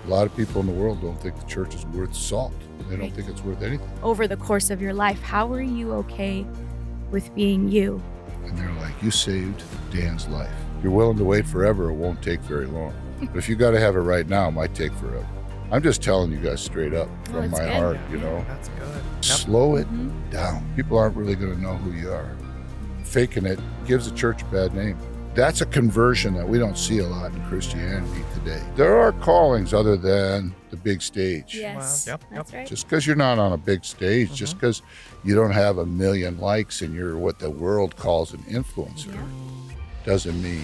A lot of people in the world don't think the church is worth salt. They don't think it's worth anything. Over the course of your life, how are you okay with being you? And they're like, you saved Dan's life. If you're willing to wait forever, it won't take very long. But if you got to have it right now, it might take forever. I'm just telling you guys straight up from my heart, you know. That's good. Slow it down. People aren't really going to know who you are. Faking it gives the church a bad name. That's a conversion that we don't see a lot in Christianity today. There are callings other than the big stage. Yes, Wow. Yep, that's right. Just because you're not on a big stage, just because you don't have 1 million likes and you're what the world calls an influencer, doesn't mean.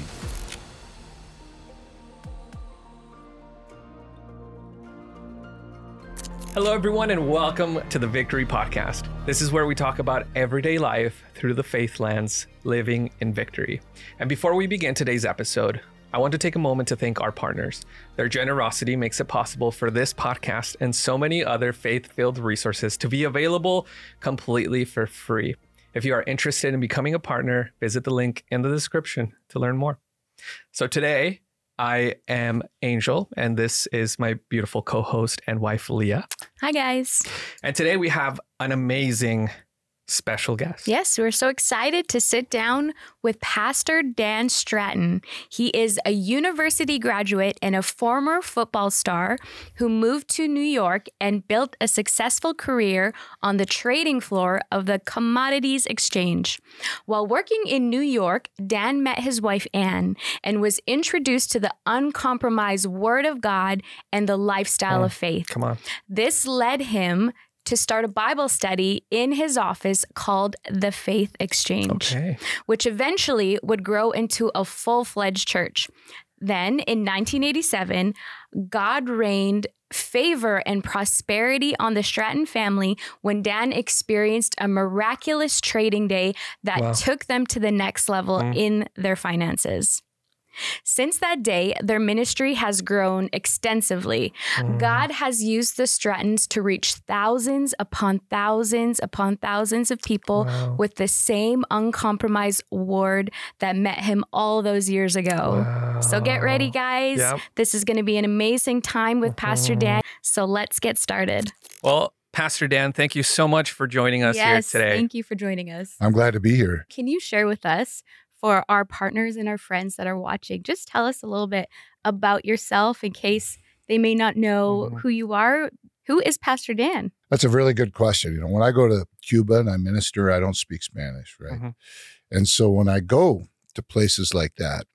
Hello, everyone, and welcome to the Victory Podcast. This is where we talk about everyday life through the faith lens, living in victory. And before we begin today's episode, I want to take a moment to thank our partners. Their generosity makes it possible for this podcast and so many other faith-filled resources to be available completely for free. If you are interested in becoming a partner, visit the link in the description to learn more. So today, I am Angel, and this is my beautiful co-host and wife, Leah. Hi, guys. And today we have an amazing special guest. Yes, we're so excited to sit down with Pastor Dan Stratton. He is a university graduate and a former football star who moved to New York and built a successful career on the trading floor of the Commodities Exchange. While working in New York, Dan met his wife, Ann, and was introduced to the uncompromised Word of God and the lifestyle of faith. Come on. This led him to start a Bible study in his office called the Faith Exchange, which eventually would grow into a full-fledged church. Then, in 1987, God rained favor and prosperity on the Stratton family when Dan experienced a miraculous trading day that took them to the next level in their finances. Since that day, their ministry has grown extensively. God has used the Strattons to reach thousands upon thousands upon thousands of people with the same uncompromised word that met him all those years ago. So get ready, guys. This is going to be an amazing time with Pastor Dan. So let's get started. Well, Pastor Dan, thank you so much for joining us here today. Thank you for joining us. I'm glad to be here. Can you share with us, for our partners and our friends that are watching, just tell us a little bit about yourself in case they may not know who you are. Who is Pastor Dan? That's a really good question. You know, when I go to Cuba and I minister, I don't speak Spanish, right? And so when I go to places like that,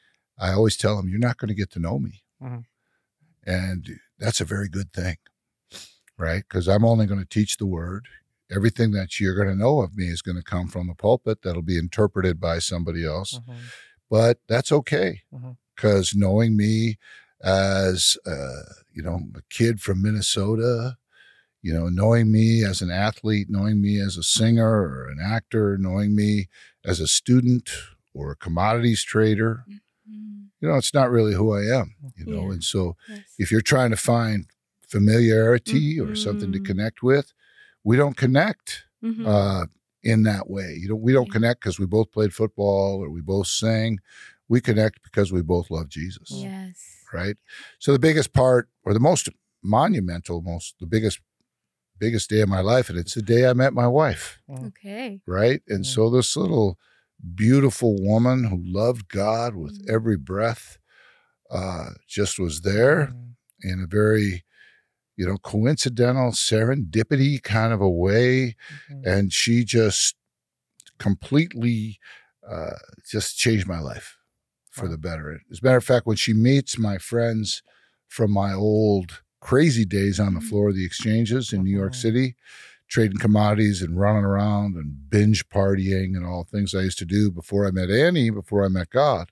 I always tell them, you're not going to get to know me. And that's a very good thing, right? Because I'm only going to teach the word. Everything that you're going to know of me is going to come from the pulpit that'll be interpreted by somebody else. But that's okay, because knowing me as, a kid from Minnesota, knowing me as an athlete, knowing me as a singer or an actor, knowing me as a student or a commodities trader, it's not really who I am, And so if you're trying to find familiarity or something to connect with, we don't connect in that way. We don't connect because we both played football or we both sang. We connect because we both love Jesus. Yes. Right? So the biggest part, or the most monumental, the biggest day of my life, and it's the day I met my wife. Okay. Right? And so this little beautiful woman who loved God with every breath just was there in a very coincidental serendipity kind of a way. And she just completely just changed my life for the better. As a matter of fact, when she meets my friends from my old crazy days on the floor of the exchanges in New York City, trading commodities and running around and binge partying and all things I used to do before I met Annie, before I met God,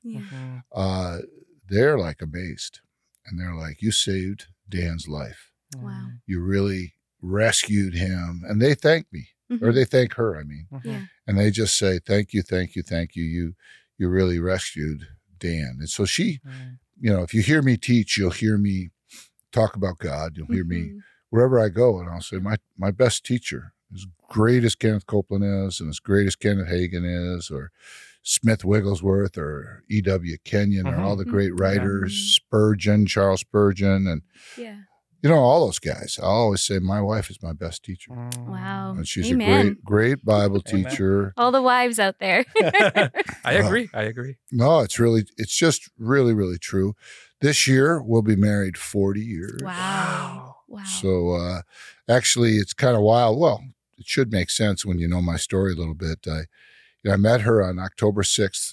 they're like amazed. And they're like, you saved Dan's life. Wow. You really rescued him. And they thank me, or they thank her, I mean. And they just say, thank you, thank you, thank you. You really rescued Dan. And so she, if you hear me teach, you'll hear me talk about God. You'll hear me wherever I go. And I'll say, my best teacher, as great as Kenneth Copeland is, and as great as Kenneth Hagin is, or Smith Wigglesworth or E.W. Kenyon or all the great writers, Spurgeon, Charles Spurgeon, and all those guys. I always say my wife is my best teacher. Wow. And she's a great Bible teacher. All the wives out there. I agree. No, it's just really, really true. This year, we'll be married 40 years. Wow. So actually, it's kind of wild. Well, it should make sense when you know my story a little bit. I met her on October 7th,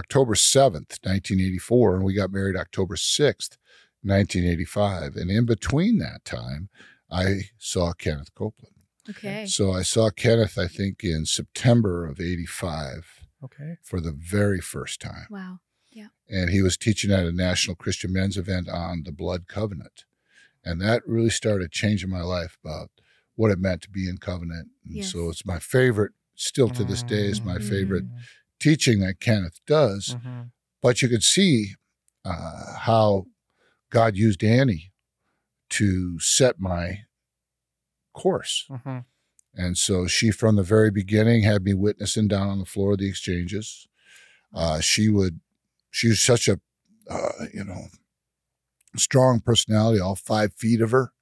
1984, and we got married October 6th, 1985. And in between that time, I saw Kenneth Copeland. Okay. So I saw Kenneth, I think, in September of 85 for the very first time. Wow. Yeah. And he was teaching at a National Christian Men's event on the Blood Covenant. And that really started changing my life about what it meant to be in covenant. And so it's my favorite, still to this day, is my favorite teaching that Kenneth does. But you could see how God used Annie to set my course. And so she, from the very beginning, had me witnessing down on the floor of the exchanges. She was such a, strong personality, all 5 feet of her.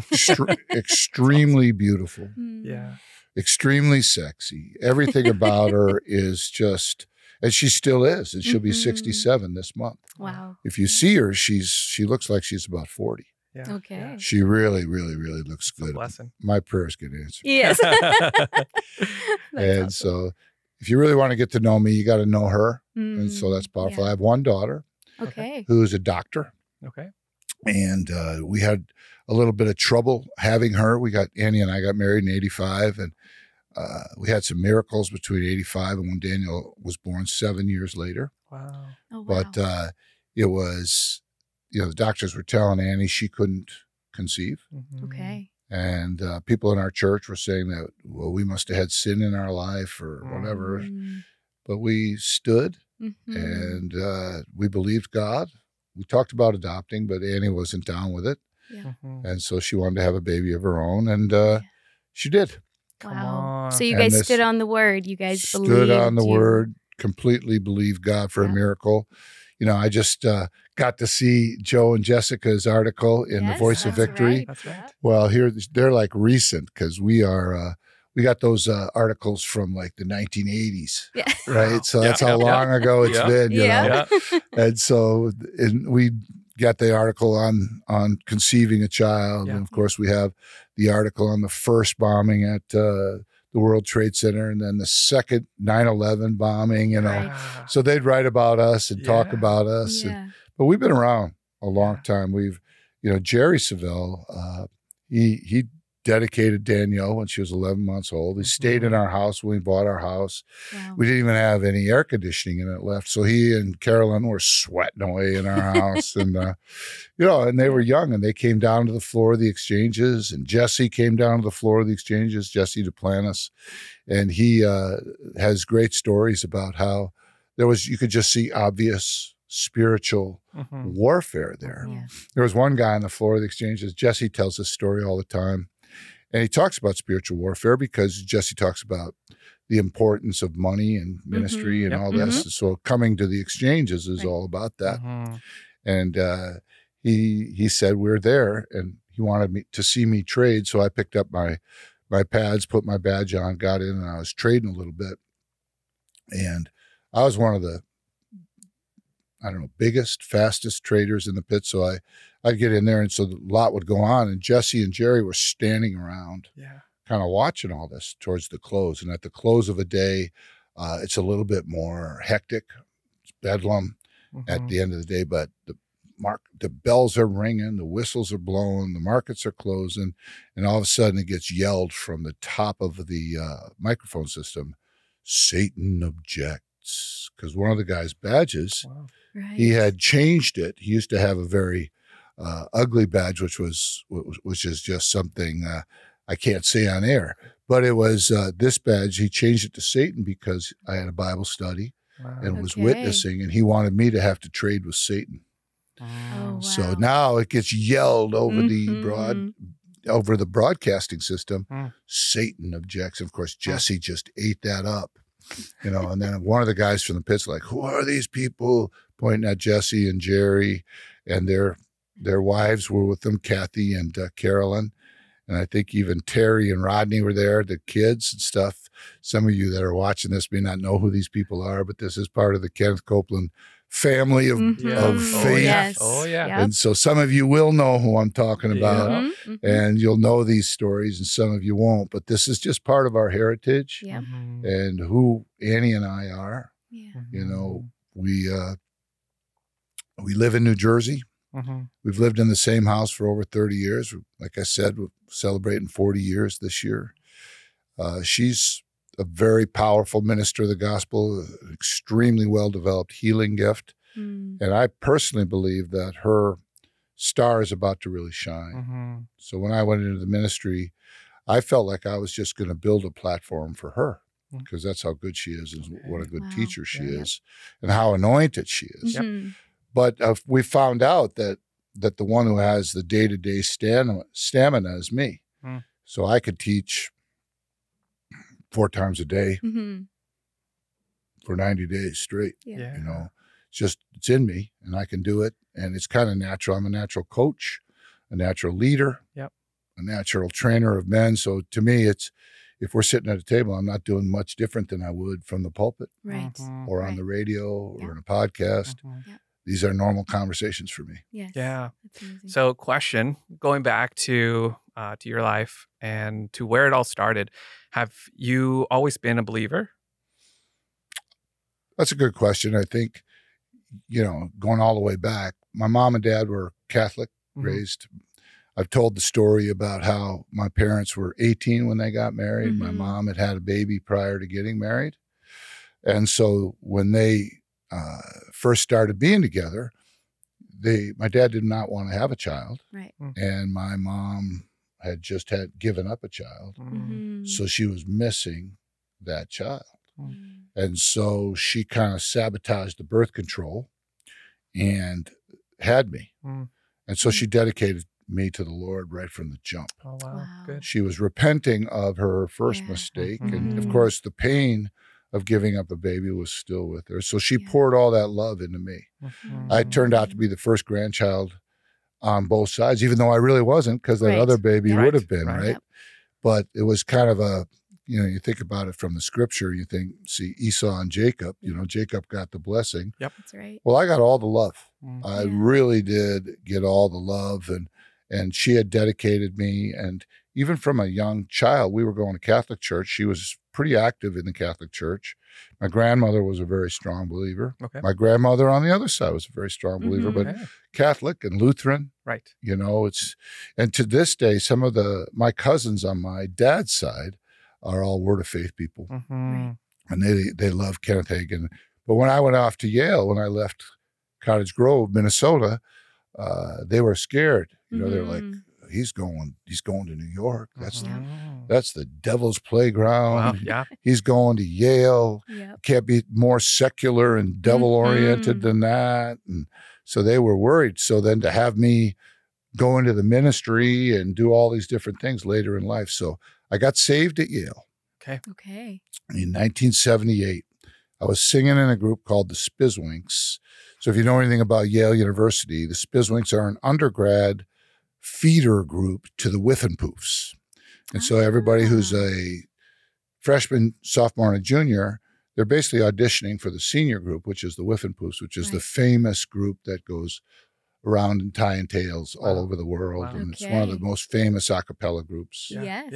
Extremely beautiful. Yeah. Extremely sexy. Everything about her is just, and she still is, and she'll be 67 this month. Wow. If you see her, she looks like she's about 40. Yeah. Okay. Yeah. She really, really, really looks good. Blessing. My prayers get answered. Yes. And awesome. So if you really want to get to know me, you got to know her. And so that's powerful. I have one daughter who's a doctor. Okay. And we had a little bit of trouble having her. Annie and I got married in 85, and we had some miracles between 85 and when Daniel was born 7 years later. Wow. Oh, wow. But it was, the doctors were telling Annie she couldn't conceive. Okay. And people in our church were saying that, well, we must have had sin in our life or whatever. But we stood and we believed God. We talked about adopting, but Annie wasn't down with it. Yeah. And so she wanted to have a baby of her own, and she did. Wow. So you guys stood on the word. You guys stood on the word, completely believed God for a miracle. I just got to see Joe and Jessica's article in the Voice of Victory. Right. That's right. Well, here they're like recent because we got those articles from like the 1980s, right? So that's how long ago it's been, you know. And so we got the article on conceiving a child. And of course, we have the article on the first bombing at the World Trade Center and then the second 9/11 bombing, So they'd write about us and talk about us. But we've been around a long time. Jerry Savelle, he dedicated Danielle when she was 11 months old. He stayed in our house when we bought our house. Wow. We didn't even have any air conditioning in it left. So he and Carolyn were sweating away in our house. And, and they were young and they came down to the floor of the exchanges, and Jesse came down to the floor of the exchanges, Jesse Duplantis. And he has great stories about how you could just see obvious spiritual warfare there. There was one guy on the floor of the exchanges. Jesse tells this story all the time. And he talks about spiritual warfare because Jesse talks about the importance of money and ministry and all this. So coming to the exchanges is all about that. And he said, we're there, and he wanted me to see me trade. So I picked up my pads, put my badge on, got in, and I was trading a little bit. And I was one of the, biggest, fastest traders in the pit. So I'd get in there, and so the lot would go on, and Jesse and Jerry were standing around kind of watching all this towards the close. And at the close of a day, it's a little bit more hectic. It's bedlam at the end of the day, but the bells are ringing, the whistles are blowing, the markets are closing, and all of a sudden it gets yelled from the top of the microphone system, Satan objects, because one of the guy's badges, he had changed it. He used to have a very ugly badge, which is just something I can't say on air. But it was this badge. He changed it to Satan because I had a Bible study and was witnessing, and he wanted me to have to trade with Satan. Oh, wow. So now it gets yelled over the broadcasting system. Satan objects. Of course, Jesse just ate that up. And then one of the guys from the pit's like, who are these people? Pointing at Jesse and Jerry, and their wives were with them, Kathy and Carolyn. And I think even Terry and Rodney were there, the kids and stuff. Some of you that are watching this may not know who these people are, but this is part of the Kenneth Copeland family of faith. Oh, yeah. Yep. And so some of you will know who I'm talking about, and you'll know these stories, and some of you won't. But this is just part of our heritage and who Annie and I are. Yeah. We live in New Jersey. We've lived in the same house for over 30 years. Like I said, we're celebrating 40 years this year. She's a very powerful minister of the gospel, an extremely well-developed healing gift. And I personally believe that her star is about to really shine. So when I went into the ministry, I felt like I was just going to build a platform for her, because that's how good she is and what a good teacher she is and how anointed she is. But we found out that the one who has the day-to-day stamina is me. So I could teach 4 times a day for 90 days straight. It's in me, and I can do it. And it's kind of natural. I'm a natural coach, a natural leader, a natural trainer of men. So to me, it's, if we're sitting at a table, I'm not doing much different than I would from the pulpit or on the radio or in a podcast. These are normal conversations for me. Yes. Yeah. So question, going back to your life and to where it all started, have you always been a believer? That's a good question. I think, going all the way back, my mom and dad were Catholic raised. I've told the story about how my parents were 18 when they got married. My mom had a baby prior to getting married. And so when they first started being together, my dad did not want to have a child. Right. And my mom had just given up a child. So she was missing that child. And so she kind of sabotaged the birth control and had me. And so she dedicated me to the Lord right from the jump. Oh, wow. Good. She was repenting of her first mistake. And of course, the pain of giving up a baby was still with her. So she poured all that love into me. I turned out to be the first grandchild on both sides, even though I really wasn't, because that other baby would have been, right? Yep. But it was kind of you think about it from the scripture, you see Esau and Jacob, Jacob got the blessing. Yep. That's right. Well, I got all the love. I really did get all the love, and she had dedicated me. And even from a young child, we were going to Catholic church. She was pretty active in the Catholic Church. My grandmother was a very strong believer. Okay. My grandmother on the other side was a very strong believer, but Catholic and Lutheran. Right. And to this day, some of my cousins on my dad's side are all Word of Faith people. And they love Kenneth Hagin. But when I went off to Yale, when I left Cottage Grove, Minnesota, they were scared. They're like, he's going to New York. That's the devil's playground. Wow. Yeah. He's going to Yale. Can't be more secular and devil oriented than that. And so they were worried. So then to have me go into the ministry and do all these different things later in life. So I got saved at Yale. Okay. In 1978, I was singing in a group called the Spizwinks. So if you know anything about Yale University, the Spizwinks are an undergrad feeder group to the Whiffenpoofs. And so everybody who's a freshman, sophomore, and a junior, they're basically auditioning for the senior group, which is the Whiffenpoofs, which is the famous group that goes around in tying tails all over the world. And it's one of the most famous a cappella groups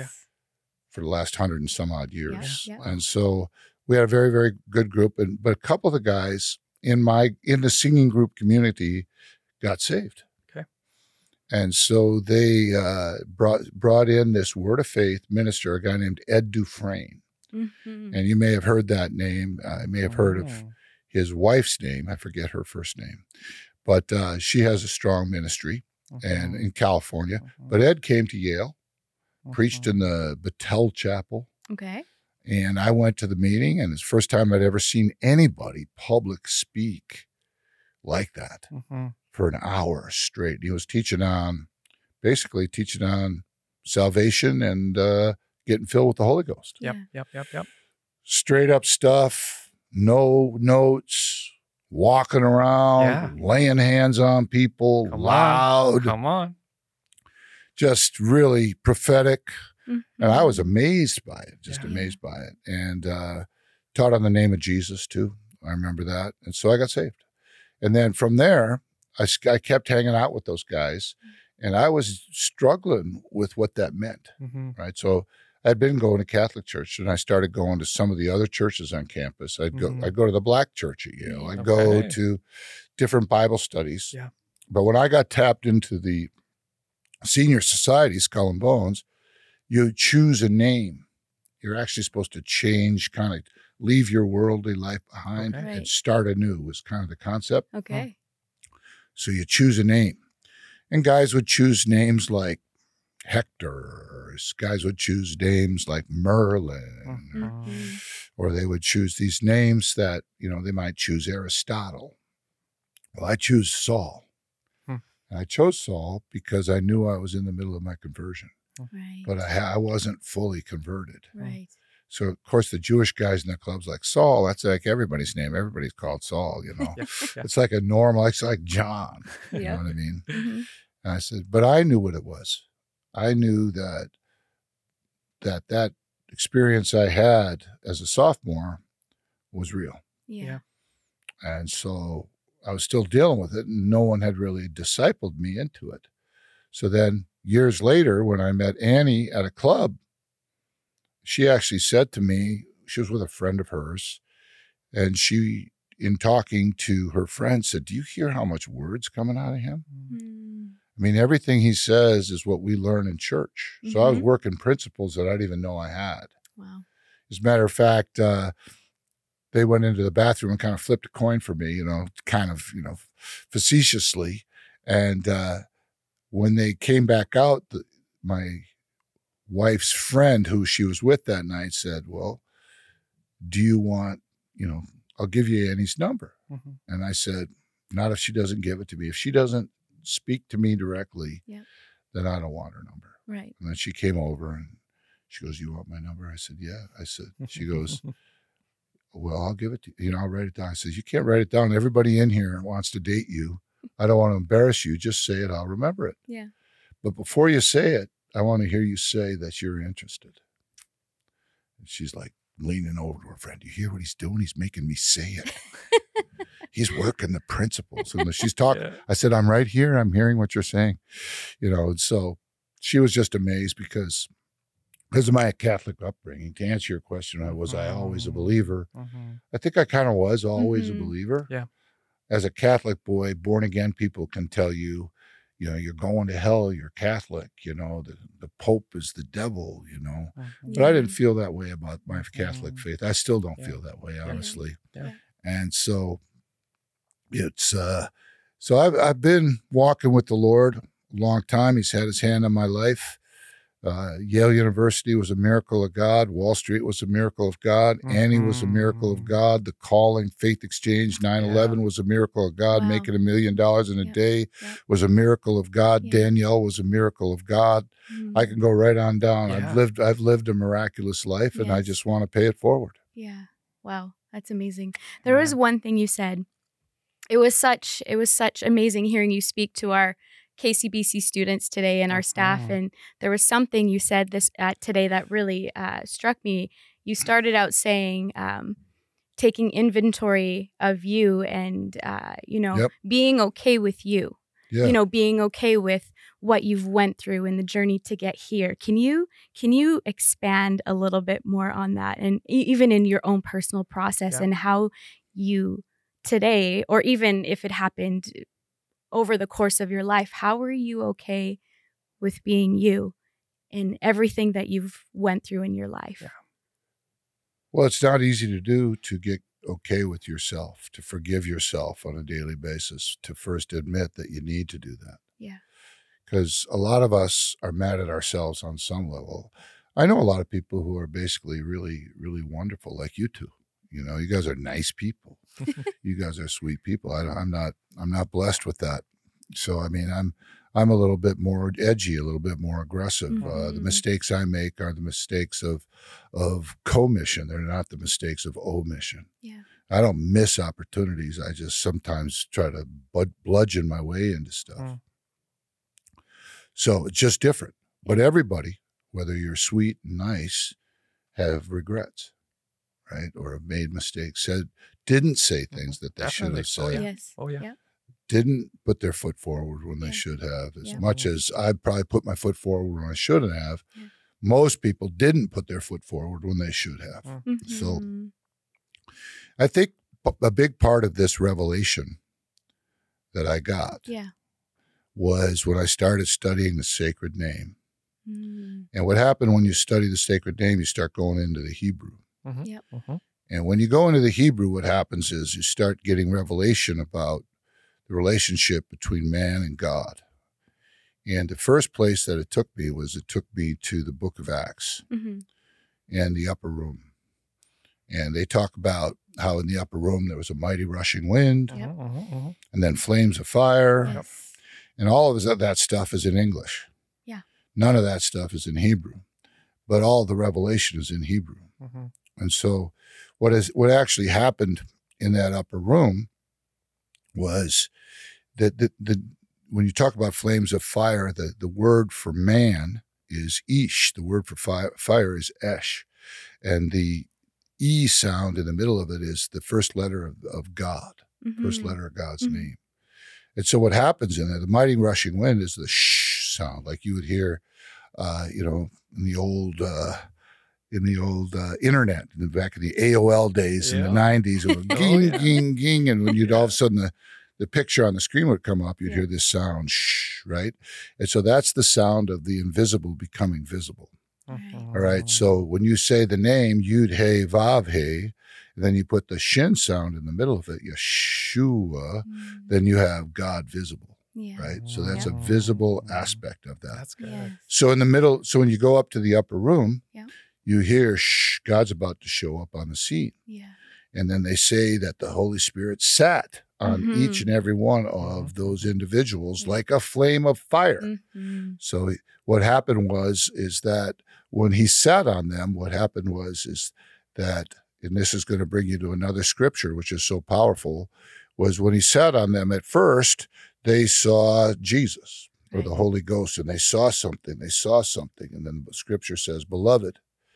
for the last 100 and some odd years. And so we had a very, very good group. But a couple of the guys in the singing group community got saved. And so they brought in this Word of Faith minister, a guy named Ed Dufresne. And you may have heard that name. You may have heard of his wife's name. I forget her first name. But she has a strong ministry and in California. But Ed came to Yale, preached in the Battelle Chapel. Okay. And I went to the meeting, and it's the first time I'd ever seen anybody public speak like that. For an hour straight. He was basically teaching on salvation and getting filled with the Holy Ghost. Yep. straight up stuff, no notes, walking around, laying hands on people, loud. Come on. Just really prophetic. Mm-hmm. And I was amazed by it, just amazed by it. And taught on the name of Jesus too. I remember that. And so I got saved. And then from there, I kept hanging out with those guys. And I was struggling with what that meant, right? So I'd been going to Catholic church, and I started going to some of the other churches on campus. I'd go to the Black church at Yale. I'd go to different Bible studies. Yeah. But when I got tapped into the senior society, Skull and Bones, you choose a name. You're actually supposed to change, kind of leave your worldly life behind and start anew was kind of the concept. Okay. So you choose a name. And guys would choose names like Hector, guys would choose names like Merlin, or they would choose these names that, they might choose Aristotle. Well, I choose Saul. And I chose Saul because I knew I was in the middle of my conversion. Right. But I wasn't fully converted. Right. So, of course, the Jewish guys in the club's like, Saul, that's like everybody's name. Everybody's called Saul, It's like a normal, it's like John. You know what I mean? Mm-hmm. And I said, but I knew what it was. I knew that experience I had as a sophomore was real. Yeah. And so I was still dealing with it, and no one had really discipled me into it. So then years later, when I met Annie at a club, she actually said to me, she was with a friend of hers, and she, in talking to her friend, said, do you hear how much word's coming out of him? I mean, everything he says is what we learn in church. So I was working principles that I didn't even know I had. Wow. As a matter of fact, they went into the bathroom and kind of flipped a coin for me, facetiously. And when they came back out, my wife's friend who she was with that night said, well, do you want, I'll give you Annie's number. And I said, not if she doesn't give it to me. If she doesn't speak to me directly, then I don't want her number. Right. And then she came over and she goes, you want my number? I said, yeah. She goes, well, I'll give it to you. I'll write it down. I said, you can't write it down. Everybody in here wants to date you. I don't want to embarrass you. Just say it. I'll remember it. Yeah. But before you say it, I want to hear you say that you're interested. And she's like leaning over to her friend. You hear what he's doing? He's making me say it. He's working the principles. And she's talking. Yeah. I said, I'm right here. I'm hearing what you're saying. And so she was just amazed because of my Catholic upbringing. To answer your question, was I always a believer? I think I kind of was always a believer. Yeah. As a Catholic boy, born again people can tell you, you're going to hell, you're Catholic, the Pope is the devil, But I didn't feel that way about my Catholic faith. I still don't feel that way, honestly. Yeah. And so it's, so I've been walking with the Lord a long time. He's had his hand on my life. Yale University was a miracle of God. Wall Street was a miracle of God. Annie was a miracle of God. The Calling, Faith Exchange, 9/11 was a miracle of God. Wow. Making $1 million in a day was a miracle of God. Danielle was a miracle of God. I can go right on down. I've lived a miraculous life, and I just want to pay it forward. Yeah. Wow. That's amazing. There was one thing you said. It was such amazing hearing you speak to our KCBC students today and our staff. And there was something you said today that really struck me. You started out saying taking inventory of you and, being okay with you, being okay with what you've went through in the journey to get here. Can you expand a little bit more on that? And even in your own personal process and how you today, or even if it happened over the course of your life, how are you okay with being you in everything that you've went through in your life? Yeah. Well, it's not easy to do, to get okay with yourself, to forgive yourself on a daily basis, to first admit that you need to do that. Yeah. Because a lot of us are mad at ourselves on some level. I know a lot of people who are basically really, really wonderful, like you two. You guys are nice people. You guys are sweet people. I'm not blessed with that, So, I mean, I'm a little bit more edgy, a little bit more aggressive. The mistakes I make are the mistakes of commission. They're not the mistakes of omission. Yeah. I don't miss opportunities. I just sometimes try to bludgeon my way into stuff. So it's just different. But everybody, whether you're sweet and nice, have regrets, right? Or have made mistakes, didn't say things that they should have said. Oh, yeah. Yes. Oh, yeah. Didn't put their foot forward when they should have. As much as I'd probably put my foot forward when I shouldn't have, most people didn't put their foot forward when they should have. So I think a big part of this revelation that I got was when I started studying the sacred name. And what happened when you study the sacred name, you start going into the Hebrew. And when you go into the Hebrew, what happens is you start getting revelation about the relationship between man and God. And the first place that it took me to the book of Acts and the upper room. And they talk about how in the upper room there was a mighty rushing wind and then flames of fire. And all of that stuff is in English. None of that stuff is in Hebrew, but all the revelation is in Hebrew. And so what actually happened in that upper room was that when you talk about flames of fire, the word for man is ish. The word for fire is esh. And the E sound in the middle of it is the first letter of God, first letter of God's name. And so what happens in there, the mighty rushing wind is the shh sound, like you would hear, in the old internet, back in the AOL days in the 90s, it would ging, ging, ging. And when you'd all of a sudden the picture on the screen would come up, you'd hear this sound, shh, right? And so that's the sound of the invisible becoming visible. All right. So when you say the name Yud He Vav He, then you put the shin sound in the middle of it, Yeshua, then you have God visible. Right. So that's a visible aspect of that. That's good. So in the middle, so when you go up to the upper room, you hear, shh, God's about to show up on the scene. And then they say that the Holy Spirit sat on each and every one of those individuals like a flame of fire. So what happened is that when he sat on them, what happened is that, and this is going to bring you to another scripture, which is so powerful, was when he sat on them at first, they saw Jesus or the Holy Ghost, and they saw something. And then the scripture says, Beloved,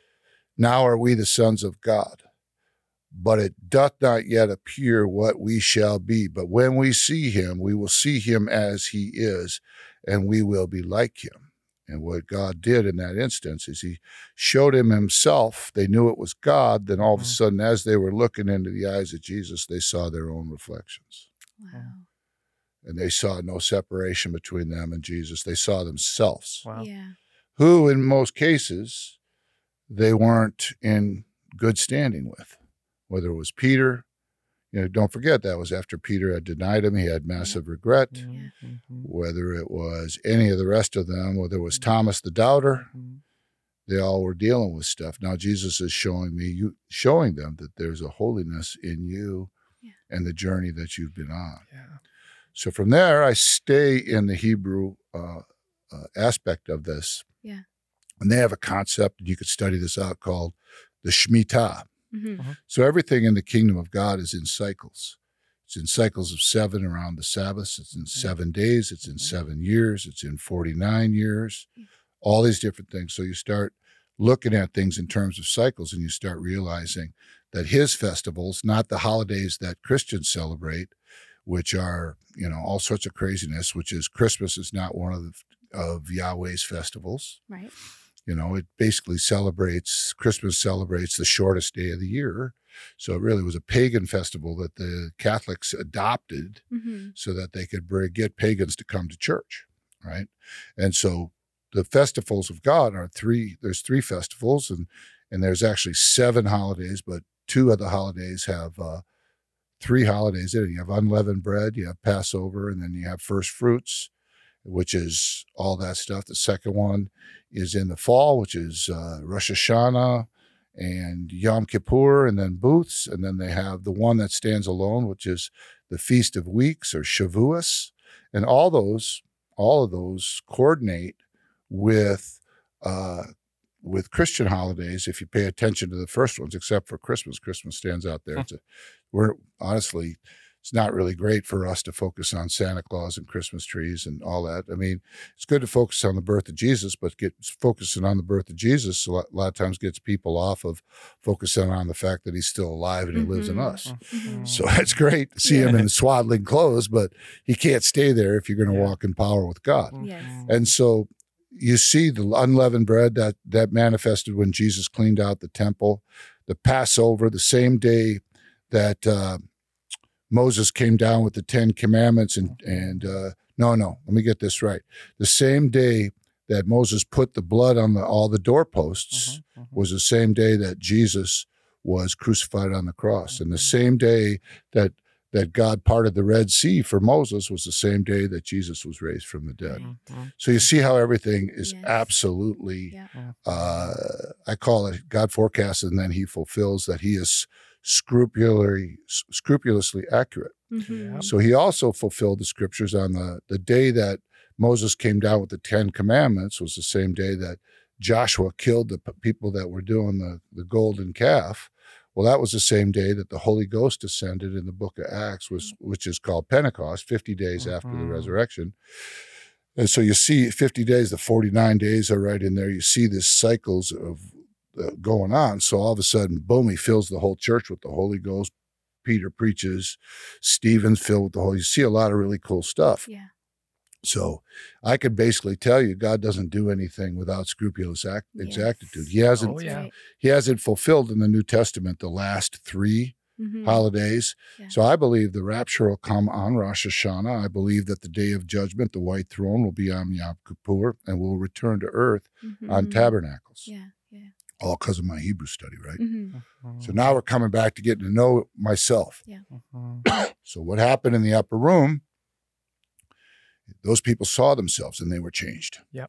now are we the sons of God, but it doth not yet appear what we shall be. But when we see him, we will see him as he is, and we will be like him. And what God did in that instance is he showed him himself. They knew it was God. Then all of a sudden, as they were looking into the eyes of Jesus, they saw their own reflections. Wow. And they saw no separation between them and Jesus. They saw themselves. Wow. Who in most cases, they weren't in good standing with. Whether it was Peter, don't forget that was after Peter had denied him. He had massive regret. Whether it was any of the rest of them, whether it was Thomas the doubter, they all were dealing with stuff. Now Jesus is showing them that there's a holiness in you and the journey that you've been on. So from there, I stay in the Hebrew aspect of this. And they have a concept, and you could study this out, called the Shemitah. So everything in the kingdom of God is in cycles. It's in cycles of 7 around the Sabbath. It's in 7 days. It's in 7 years. It's in 49 years. All these different things. So you start looking at things in terms of cycles, and you start realizing that his festivals, not the holidays that Christians celebrate, which are, all sorts of craziness, which is Christmas is not one of Yahweh's festivals. Right. It basically Christmas celebrates the shortest day of the year. So it really was a pagan festival that the Catholics adopted so that they could get pagans to come to church, right? And so the festivals of God are 3. There's 3 festivals, and there's actually 7 holidays, but 2 of the holidays have 3 holidays in it. You have unleavened bread, you have Passover, and then you have first fruits, which is all that stuff. The second one is in the fall, which is Rosh Hashanah and Yom Kippur, and then Booths. And then they have the one that stands alone, which is the Feast of Weeks, or Shavuos. And all of those coordinate with Christian holidays, if you pay attention to the first ones, except for Christmas. Christmas stands out there. It's not really great for us to focus on Santa Claus and Christmas trees and all that. I mean, it's good to focus on the birth of Jesus, but focusing on the birth of Jesus a lot of times gets people off of focusing on the fact that he's still alive and he lives in us. So it's great to see him in swaddling clothes, but he can't stay there if you're going to walk in power with God. Yes. And so you see the unleavened bread that manifested when Jesus cleaned out the temple, the Passover, the same day that Moses came down with the 10 Commandments let me get this right. The same day that Moses put the blood on all the doorposts was the same day that Jesus was crucified on the cross. And the same day that God parted the Red Sea for Moses was the same day that Jesus was raised from the dead. So you see how everything is absolutely, I call it God forecasts and then he fulfills, that he is scrupulously accurate. So he also fulfilled the scriptures on the day that Moses came down with the 10 Commandments was the same day that Joshua killed the people that were doing the golden calf. Well, that was the same day that the Holy Ghost descended in the book of Acts, which is called Pentecost, 50 days after the resurrection. And so you see 50 days, the 49 days are right in there. You see these cycles of going on. So all of a sudden, boom, he fills the whole church with the Holy Ghost. Peter preaches, Stephen's filled with the Holy. You see a lot of really cool stuff. Yeah. So I could basically tell you, God doesn't do anything without scrupulous exactitude. He hasn't. He hasn't fulfilled in the New Testament the last 3 holidays. Yeah. So I believe the rapture will come on Rosh Hashanah. I believe that the day of judgment, the white throne, will be on Yom Kippur, and we'll return to earth on Tabernacles. Yeah. All because of my Hebrew study, right? So now we're coming back to getting to know myself. Yeah. So what happened in the upper room, those people saw themselves and they were changed. Yep.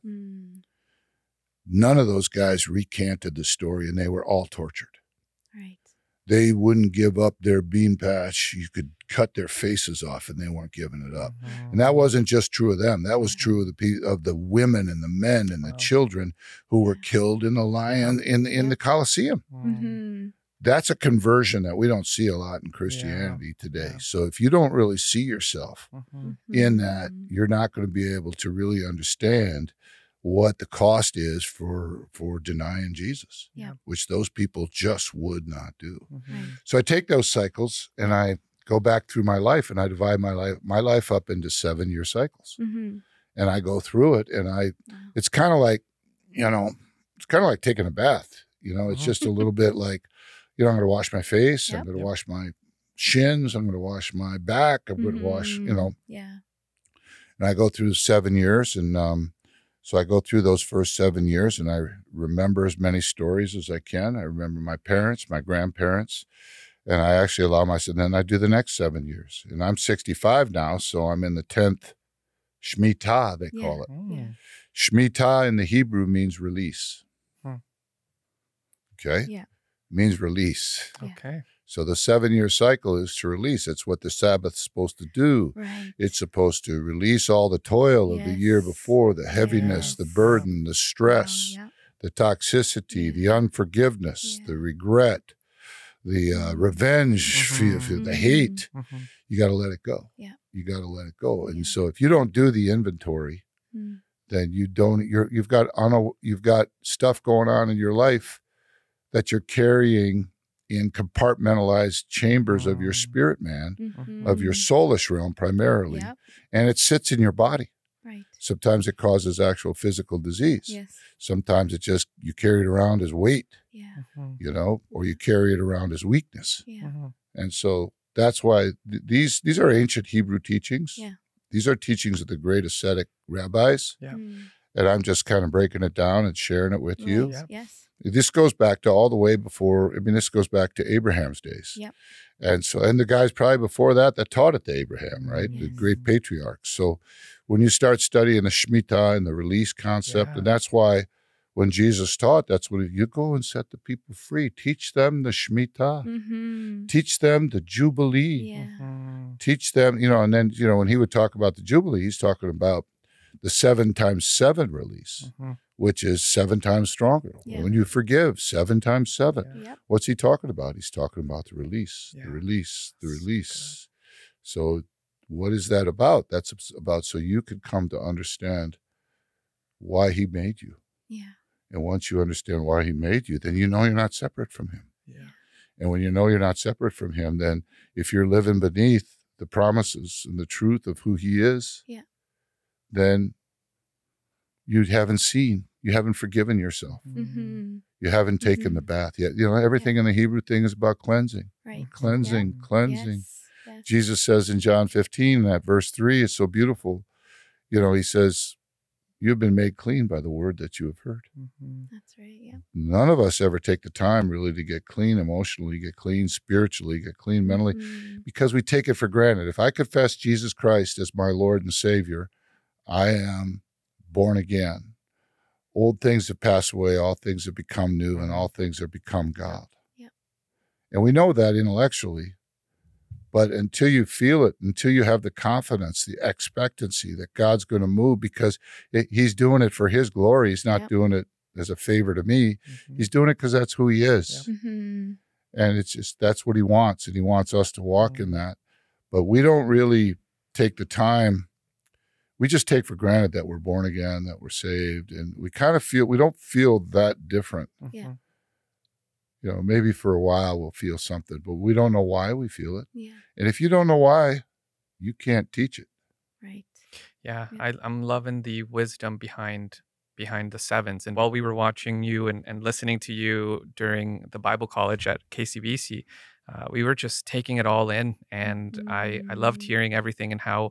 None of those guys recanted the story, and they were all tortured. Right. They wouldn't give up their bean patch. You could cut their faces off and they weren't giving it up. And that wasn't just true of them. That was true of the women and the men and the children who were killed in the lion in the Colosseum. That's a conversion that we don't see a lot in Christianity today. So if you don't really see yourself in that, you're not going to be able to really understand what the cost is for denying Jesus, which those people just would not do. So I take those cycles and I go back through my life and I divide my life up into 7-year cycles. And I go through it and it's kind of like, it's kind of like taking a bath. It's just a little bit like, I'm going to wash my face. I'm going to wash my shins. I'm going to wash my back. I'm going to wash, And I go through 7 years and, so I go through those first 7 years and I remember as many stories as I can. I remember my parents, my grandparents, and I actually allow myself, then I do the next 7 years. And I'm 65 now, so I'm in the 10th Shemitah, they call it. Shemitah in the Hebrew means release. Okay? Yeah. Means release. Okay. So the 7-year cycle is to release. It's what the Sabbath's supposed to do. Right. It's supposed to release all the toil of the year before, the heaviness, the burden, the stress, the toxicity, the unforgiveness, the regret, the revenge, the hate. You got to let it go. Yeah. You got to let it go. And so if you don't do the inventory, then you've got stuff going on in your life that you're carrying in compartmentalized chambers of your spirit man, of your soulish realm primarily. And it sits in your body. Right. Sometimes it causes actual physical disease. Yes. Sometimes it just, you carry it around as weight, Yeah. or you carry it around as weakness. Yeah. And so that's why these are ancient Hebrew teachings. Yeah. These are teachings of the great ascetic rabbis. Yeah. And I'm just kind of breaking it down and sharing it with you. Right. Yes. This goes back to all the way before, this goes back to Abraham's days. Yep. And the guys probably before that taught it to Abraham, right? Yes. The great patriarchs. So when you start studying the Shemitah and the release concept, and that's why when Jesus taught, that's what you go and set the people free. Teach them the Shemitah. Teach them the Jubilee. Teach them, and then, when he would talk about the Jubilee, he's talking about the 7 times 7 release, which is 7 times stronger. Yeah. When you forgive, 7 times 7. Yeah. What's he talking about? He's talking about the release, the release, the release. So what is that about? That's about so you could come to understand why he made you. Yeah. And once you understand why he made you, then you know you're not separate from him. Yeah. And when you know you're not separate from him, then if you're living beneath the promises and the truth of who he is, then you haven't forgiven yourself. You haven't taken the bath yet. Everything in the Hebrew thing is about cleansing. Right. Cleansing. Yes. Jesus says in John 15, that verse 3 is so beautiful. He says, you've been made clean by the word that you have heard. That's right, yeah. None of us ever take the time really to get clean emotionally, get clean spiritually, get clean mentally, because we take it for granted. If I confess Jesus Christ as my Lord and Savior, I am born again. Old things have passed away, all things have become new, and all things have become God. Yeah. And we know that intellectually. But until you feel it, until you have the confidence, the expectancy that God's going to move, because he's doing it for his glory. He's not doing it as a favor to me. He's doing it because that's who he is. And it's just, that's what he wants. And he wants us to walk in that. But we don't really take the time. We just take for granted that we're born again, that we're saved. And we kind of we don't feel that different. Yeah. Maybe for a while we'll feel something, but we don't know why we feel it. Yeah. And if you don't know why, you can't teach it. Right. Yeah. I'm loving the wisdom behind the 7s. And while we were watching you and listening to you during the Bible college at KCBC, we were just taking it all in. And I loved hearing everything and how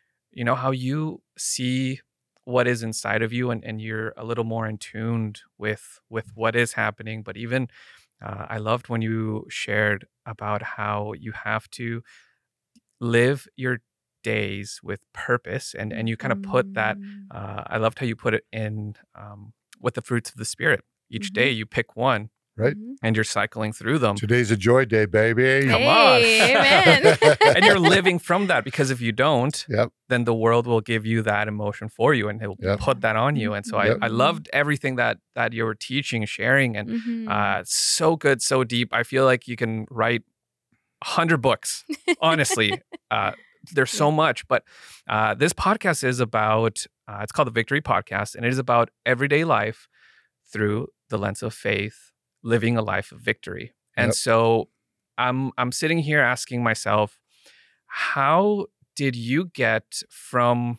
you see what is inside of you, and you're a little more in tune with what is happening. But even I loved when you shared about how you have to live your days with purpose, and you kind of put that. I loved how you put it in with the fruits of the Spirit. Each day you pick one, right, and you're cycling through them. Today's a joy day, baby. Come on, amen. And you're living from that, because if you don't, then the world will give you that emotion for you, and he'll put that on you. And so I loved everything that you were teaching, sharing, and so good, so deep. I feel like you can write 100 books, honestly. There's so much, but this podcast is about, it's called the Victory Podcast, and it is about everyday life through the lens of faith, living a life of victory. And so I'm sitting here asking myself, how did you get from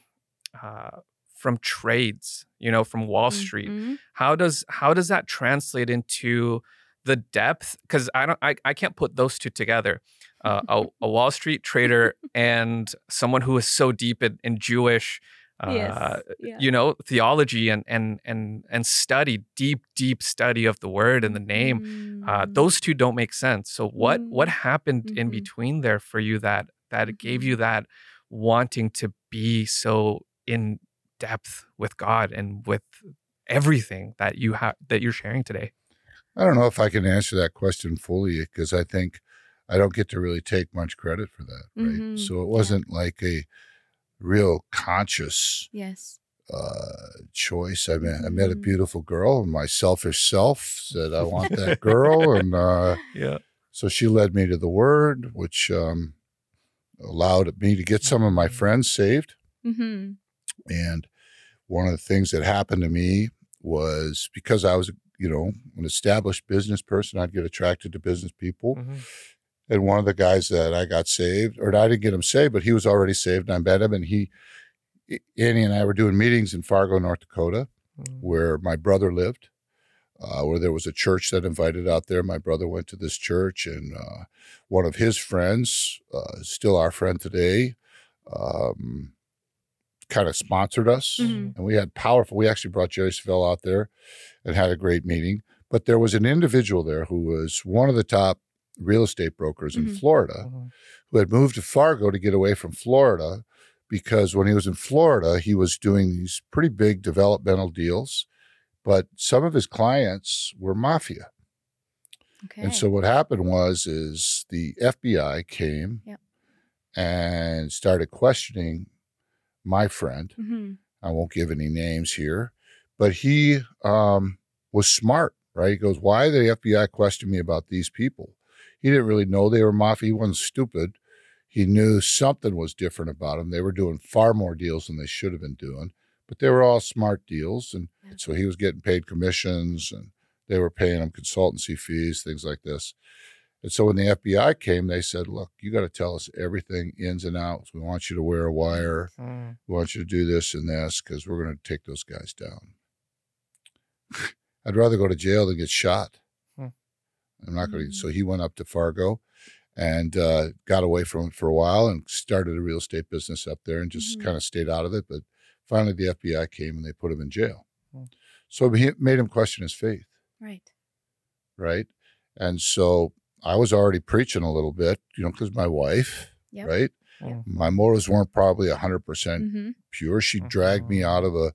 trades, from Wall Street? How does that translate into the depth? Because I can't put those two together. A Wall Street trader and someone who is so deep in Jewish theology and study, deep study of the word and the name. Those two don't make sense. So what happened in between there for you that gave you that wanting to be so in depth with God and with everything that you're sharing today? I don't know if I can answer that question fully, because I think I don't get to really take much credit for that, right? So it wasn't like a real conscious choice. I met a beautiful girl, and my selfish self said, I want that girl. And so she led me to the Word, which allowed me to get some of my friends saved. And one of the things that happened to me was, because I was, an established business person, I'd get attracted to business people. And one of the guys that I got saved, or I didn't get him saved, but he was already saved, and I met him, and Annie and I were doing meetings in Fargo, North Dakota, where my brother lived, where there was a church that invited out there. My brother went to this church, and one of his friends, still our friend today, kind of sponsored us. And we actually brought Jerry Savelle out there and had a great meeting. But there was an individual there who was one of the top real estate brokers in Florida, who had moved to Fargo to get away from Florida, because when he was in Florida, he was doing these pretty big developmental deals, but some of his clients were mafia. Okay. And so what happened is the FBI came and started questioning my friend. Mm-hmm. I won't give any names here, but he was smart, right? He goes, why did the FBI question me about these people? He didn't really know they were mafia. He wasn't stupid. He knew something was different about them. They were doing far more deals than they should have been doing, but they were all smart deals. And so he was getting paid commissions, and they were paying him consultancy fees, things like this. And so when the FBI came, they said, look, you got to tell us everything, ins and outs. We want you to wear a wire. We want you to do this and this, because we're going to take those guys down. I'd rather go to jail than get shot. I'm not going to. So he went up to Fargo and got away from it for a while and started a real estate business up there and just kind of stayed out of it. But finally the FBI came and they put him in jail. So he made him question his faith. Right. And so I was already preaching a little bit, because my wife, right? My motives weren't probably 100% pure. She dragged me out of a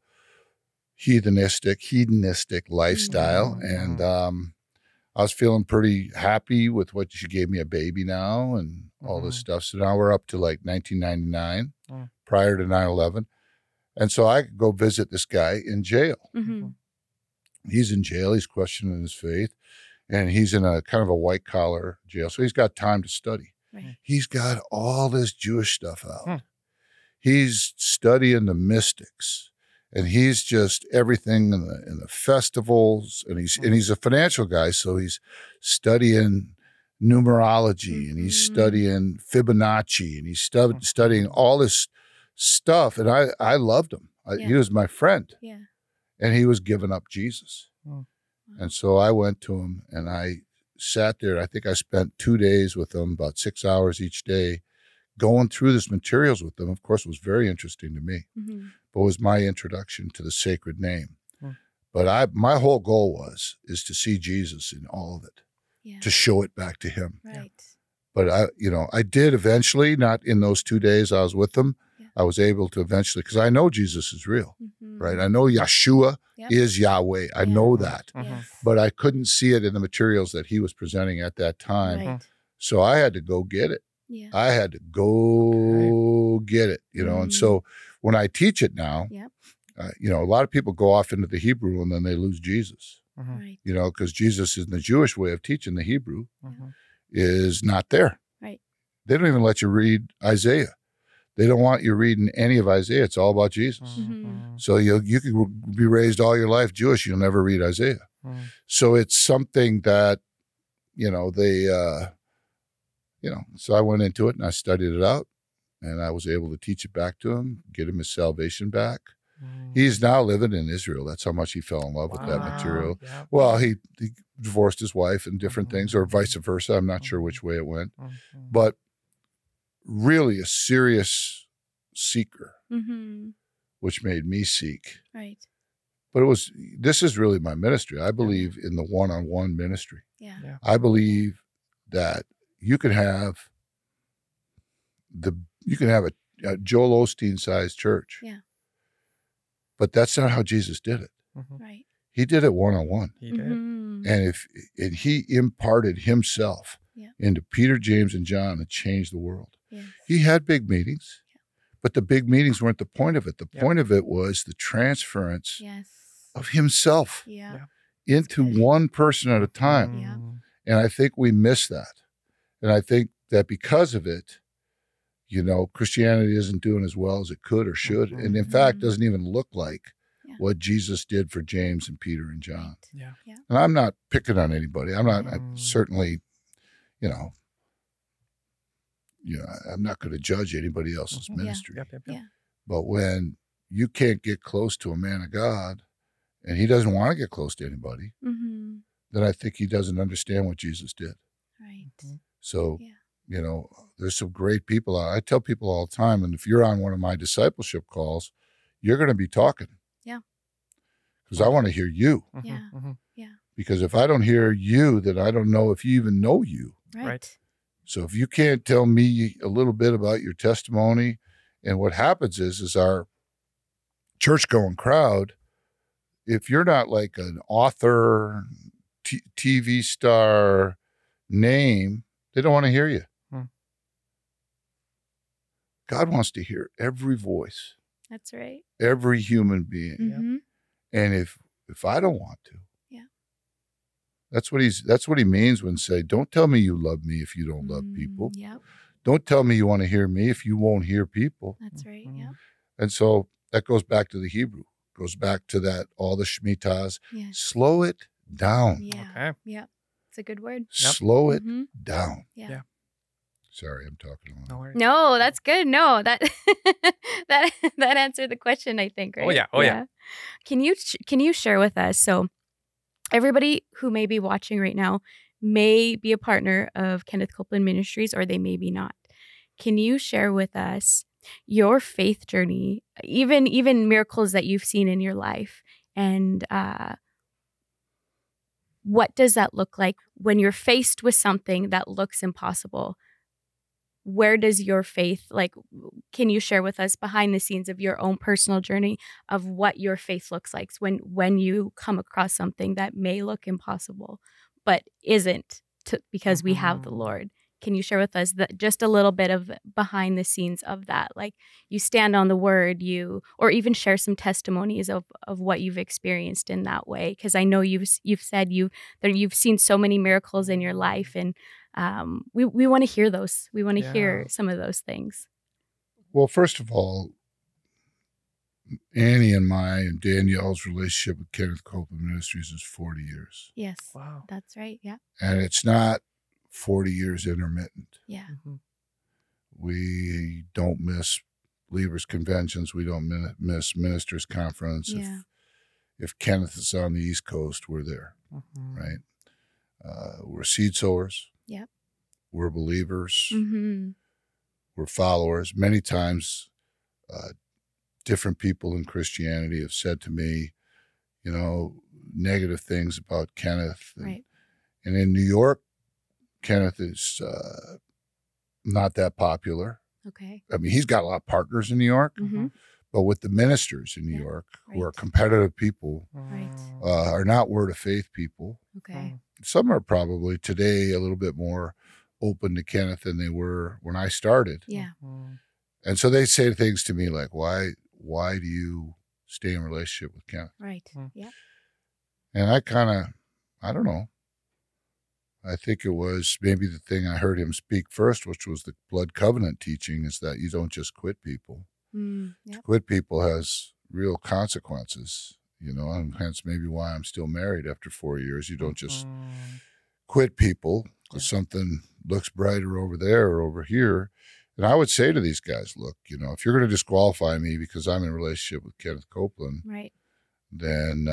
hedonistic lifestyle. And I was feeling pretty happy with what she gave me a baby now and all this stuff. So now we're up to like 1999, prior to 9/11. And so I could go visit this guy in jail. He's in jail. He's questioning his faith. And he's in a kind of a white collar jail. So he's got time to study. He's got all this Jewish stuff out. He's studying the mystics. And he's just everything in the festivals, and he's a financial guy, so he's studying numerology, and he's studying Fibonacci, and he's studying all this stuff. And I loved him. He was my friend, and he was giving up Jesus. And so I went to him, and I sat there. I think I spent 2 days with him, about 6 hours each day, going through this materials with them. Of course, it was very interesting to me. But was my introduction to the sacred name. But my whole goal is to see Jesus in all of it, to show it back to him. But I did eventually, not in those 2 days I was with them. I was able to eventually, because I know Jesus is real, right? I know Yeshua is Yahweh. I know that, but I couldn't see it in the materials that he was presenting at that time. So I had to go get it. I had to go get it, and so when I teach it now, a lot of people go off into the Hebrew and then they lose Jesus, because Jesus in the Jewish way of teaching the Hebrew is not there. They don't even let you read Isaiah. They don't want you reading any of Isaiah. It's all about Jesus. So you could be raised all your life Jewish. You'll never read Isaiah. So it's something that, so I went into it and I studied it out. And I was able to teach it back to him, get him his salvation back. He's now living in Israel. That's how much he fell in love with that material. Well, he divorced his wife and different things, or vice versa. I'm not sure which way it went. But really a serious seeker, which made me seek. But this is really my ministry. I believe in the one-on-one ministry. I believe that you can have a Joel Osteen-sized church. But that's not how Jesus did it. He did it one-on-one. He did. And he imparted himself into Peter, James, and John and changed the world. He had big meetings, but the big meetings weren't the point of it. The point of it was the transference of himself into one person at a time. And I think we miss that. And I think that because of it, Christianity isn't doing as well as it could or should. And in fact, doesn't even look like what Jesus did for James and Peter and John. And I'm not picking on anybody. I'm not certainly, I'm not going to judge anybody else's ministry. But when you can't get close to a man of God and he doesn't want to get close to anybody, then I think he doesn't understand what Jesus did. So, there's some great people. I tell people all the time, and if you're on one of my discipleship calls, you're going to be talking. Because I want to hear you. Because if I don't hear you, then I don't know if you even know you. So if you can't tell me a little bit about your testimony, and what happens is our church-going crowd, if you're not like an author, TV star name, they don't want to hear you. God wants to hear every voice. That's right. Every human being. Mm-hmm. And if I don't want to, yeah, that's what he means when say, don't tell me you love me if you don't love people. Yep. Don't tell me you want to hear me if you won't hear people. That's right. Yeah. And so that goes back to the Hebrew, goes back to that, all the Shemitahs. Yeah. Slow it down. Yeah. Okay. Yeah. It's a good word. Slow it down. Yeah. Sorry, I'm talking a lot. No worries. No, that's good. No, that that answered the question, I think, right? Oh yeah. Can you share with us? So everybody who may be watching right now may be a partner of Kenneth Copeland Ministries, or they may be not. Can you share with us your faith journey, even miracles that you've seen in your life, and what does that look like when you're faced with something that looks impossible? Where does your faith, can you share with us behind the scenes of your own personal journey of what your faith looks like when you come across something that may look impossible, but isn't because we have the Lord? Can you share with us just a little bit of behind the scenes of that? Like you stand on the word, or even share some testimonies of what you've experienced in that way. Because I know you've said you've seen so many miracles in your life, and we want to hear those. We want to hear some of those things. Well, first of all, Annie and Danielle's relationship with Kenneth Copeland Ministries is 40 years. Yes. Wow. That's right. Yeah. And it's not 40 years intermittent. Yeah. We don't miss Believers Conventions. We don't miss Ministers Conference. Yeah. If Kenneth is on the East Coast, we're there, right? We're seed sowers. Yep. We're believers. Mm-hmm. We're followers. Many times, different people in Christianity have said to me, negative things about Kenneth. Right. And in New York, Kenneth is not that popular. Okay. I mean, he's got a lot of partners in New York, but with the ministers in New York, who are competitive people, are not word of faith people. Okay. Some are probably today a little bit more open to Kenneth than they were when I started. Yeah. And so they say things to me like, why do you stay in a relationship with Kenneth? Right. Yeah. And I don't know. I think it was maybe the thing I heard him speak first, which was the blood covenant teaching, is that you don't just quit people. To quit people has real consequences, and hence maybe why I'm still married after 4 years. You don't just quit people because something looks brighter over there or over here. And I would say to these guys, look, if you're going to disqualify me because I'm in a relationship with Kenneth Copeland, right, then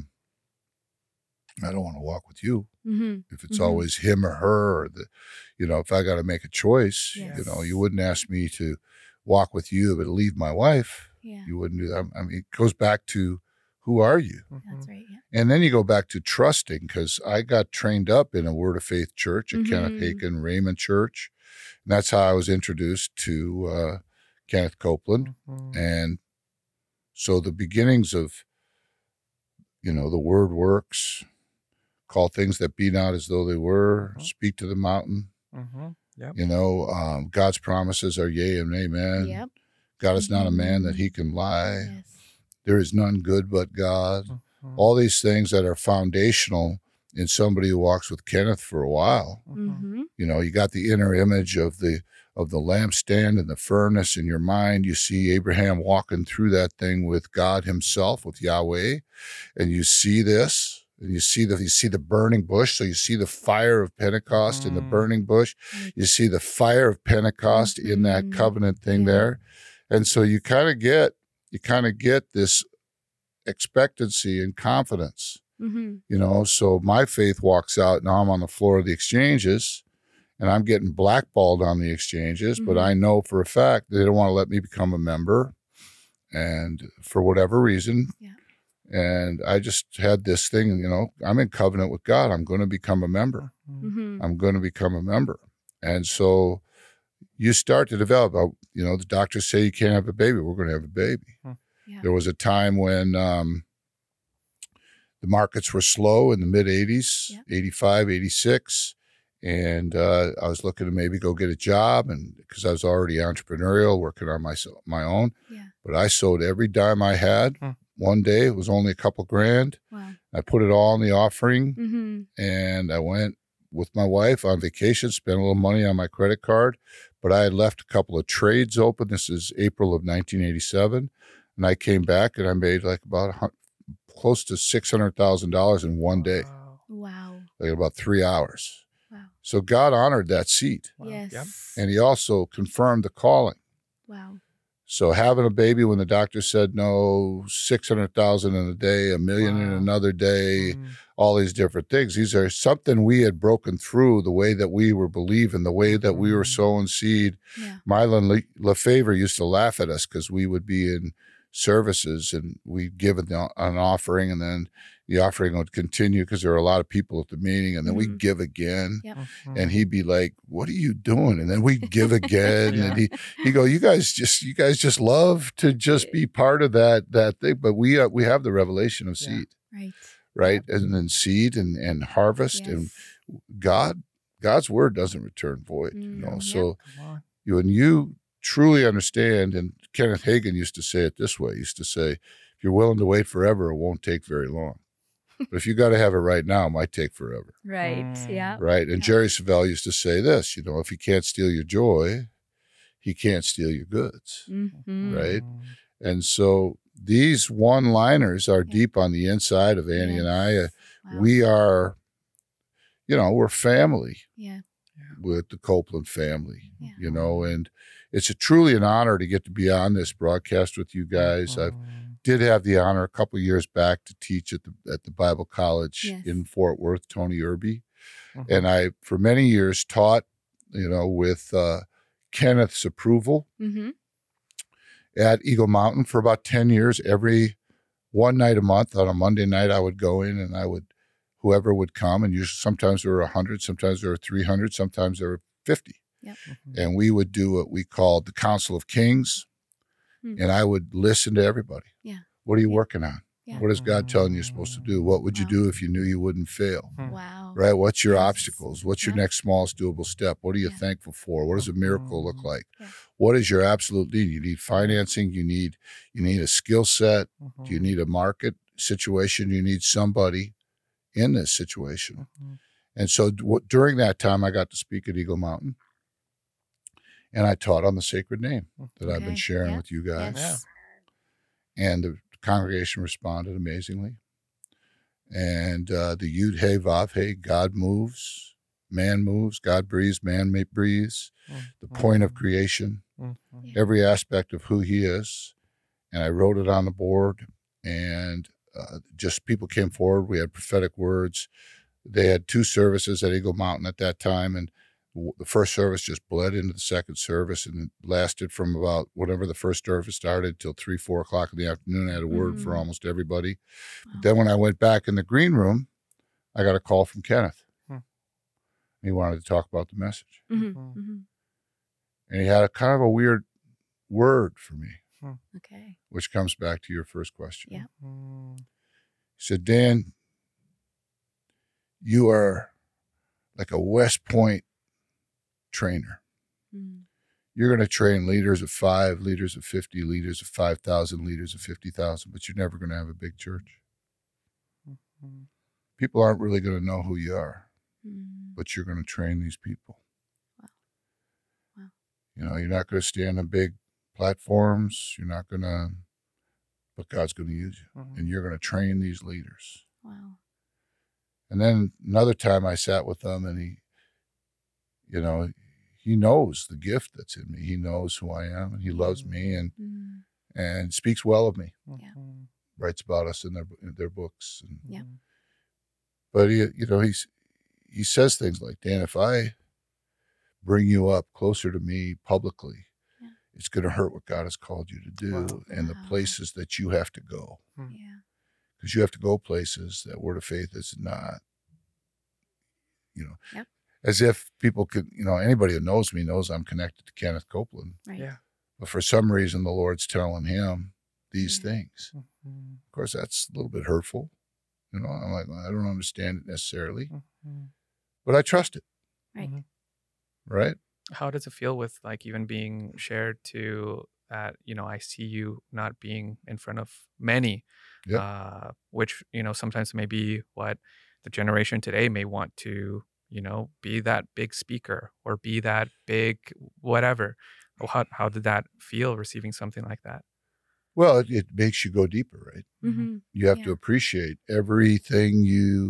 I don't want to walk with you. If it's Mm-hmm. always him or her, or if I got to make a choice, Yes. you wouldn't ask me to walk with you, but leave my wife. Yeah. You wouldn't do that. I mean, it goes back to who are you? That's right. Yeah. And then you go back to trusting, because I got trained up in a Word of Faith church at Kenneth Hagin Raymond Church. And that's how I was introduced to Kenneth Copeland. And so the beginnings of, the word works, call things that be not as though they were, speak to the mountain. Yep. God's promises are yea and amen. Yep. God is not a man that he can lie. Yes. There is none good but God. All these things that are foundational in somebody who walks with Kenneth for a while. You got the inner image of the lampstand and the furnace in your mind. You see Abraham walking through that thing with God himself, with Yahweh, and you see this. And you see the burning bush. So you see the fire of Pentecost in the burning bush. You see the fire of Pentecost in that covenant thing there. And so you kind of get this expectancy and confidence. So my faith walks out. Now I'm on the floor of the exchanges and I'm getting blackballed on the exchanges, but I know for a fact they don't want to let me become a member, and for whatever reason. Yeah. And I just had this thing, I'm in covenant with God. I'm going to become a member. I'm going to become a member. And so you start to develop, the doctors say you can't have a baby. We're going to have a baby. Yeah. There was a time when the markets were slow in the mid 80s, Yep. 85, 86. And I was looking to maybe go get a job, and because I was already entrepreneurial, working on my own. Yeah. But I sold every dime I had. One day, it was only a couple grand. Wow. I put it all in the offering, Mm-hmm. and I went with my wife on vacation, spent a little money on my credit card. But I had left a couple of trades open. This is April of 1987. And I came back, and I made like about close to $600,000 in one day. Wow. Like about 3 hours. Wow. So God honored that seed. Wow. Yes. Yep. And he also confirmed the calling. Wow. So having a baby when the doctor said no, 600,000 in a day, $1 million in another day, all these different things. These are something we had broken through, the way that we were believing, the way that we were sowing seed. Yeah. Mylon Lefevre used to laugh at us because we would be in services and we'd give an offering, and then the offering would continue because there were a lot of people at the meeting, and then we'd give again. Yep. And he'd be like, "What are you doing?" And then we'd give again. And he'd go, you guys just love to just be part of that thing. But we have the revelation of seed. Right. Yep. And then seed and harvest. Yes. And God's word doesn't return void. Yep. So when you truly understand, and Kenneth Hagin used to say it this way, he used to say, if you're willing to wait forever, it won't take very long. But if you got to have it right now, it might take forever. Right. Yeah. Right. And Jerry Savelle used to say this, if he can't steal your joy, he can't steal your goods. Mm-hmm. Right. And so these one-liners are deep on the inside of Annie and I. Wow. We are, we're family. Yeah. With the Copeland family, Yeah. And it's truly an honor to get to be on this broadcast with you guys. I did have the honor a couple of years back to teach at the Bible College in Fort Worth, Tony Irby. And I, for many years, taught, with Kenneth's approval at Eagle Mountain for about 10 years. Every one night a month, on a Monday night, I would go in and whoever would come, and usually sometimes there were 100, sometimes there were 300, sometimes there were 50. Yep. And we would do what we called the Council of Kings, and I would listen to everybody. Yeah. What are you working on? Yeah. What is God telling you you're supposed to do? What would you do if you knew you wouldn't fail? Wow. Right? What's your obstacles? What's your next smallest doable step? What are you Yeah. thankful for? What does a miracle look like? Yeah. What is your absolute need? You need financing. You need a skill set. Do you need a market situation? You need somebody in this situation. And so during that time, I got to speak at Eagle Mountain, and I taught on the sacred name that I've been sharing with you guys. Yes. And the congregation responded amazingly. And the Yud He Vav He, God moves, man moves, God breathes, man breathes, the point of creation, every aspect of who he is. And I wrote it on the board, and just people came forward. We had prophetic words. They had 2 services at Eagle Mountain at that time, and the first service just bled into the second service, and it lasted from about whenever the first service started till 3, 4 o'clock in the afternoon. I had a word for almost everybody. Wow. But then when I went back in the green room, I got a call from Kenneth. He wanted to talk about the message. And he had a kind of a weird word for me. Okay. Which comes back to your first question. Yeah. He said, Dan, you are like a West Point trainer. You're going to train leaders of 5, leaders of 50, leaders of 5,000, leaders of 50,000, but you're never going to have a big church. People aren't really going to know who you are, but you're going to train these people. Wow. You're not going to stand on big platforms. But God's going to use you, and you're going to train these leaders. Wow. And then another time I sat with them, and he knows the gift that's in me. He knows who I am, and he loves me, and speaks well of me. Yeah. Writes about us in their books. Yeah. But he says things like, Dan, if I bring you up closer to me publicly, it's going to hurt what God has called you to do and the places that you have to go. Yeah. Because you have to go places that Word of Faith is not, as if people could, anybody that knows me knows I'm connected to Kenneth Copeland. Right. Yeah. But for some reason, the Lord's telling him these things. Of course, that's a little bit hurtful, You know, I'm like, well, I don't understand it necessarily, Mm-hmm. but I trust it. Right. Right. How does it feel with like even being shared to that, I see you not being in front of many, Yep. which, sometimes may be what the generation today may want to, be that big speaker or be that big whatever. How did that feel receiving something like that? Well, it makes you go deeper, right? Mm-hmm. You have to appreciate everything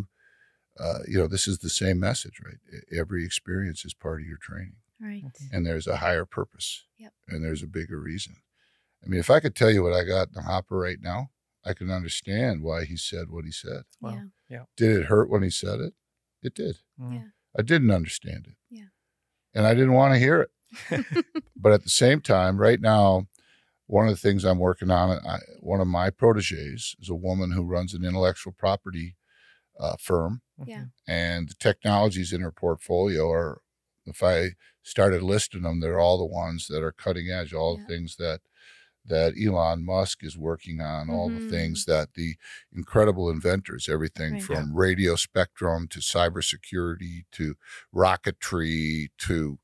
this is the same message, right? Every experience is part of your training. Right. And there's a higher purpose. Yep. And there's a bigger reason. I mean, if I could tell you what I got in the hopper right now, I can understand why he said what he said. Wow. Yeah. Did it hurt when he said it? It did. Yeah. I didn't understand it. Yeah. And I didn't want to hear it. But at the same time, right now, one of the things I'm working on, one of my proteges is a woman who runs an intellectual property firm. Yeah. And the technologies in her portfolio are, if I started listing them, they're all the ones that are cutting edge, all the things that Elon Musk is working on, all the things that the incredible inventors, everything from radio spectrum to cybersecurity to rocketry to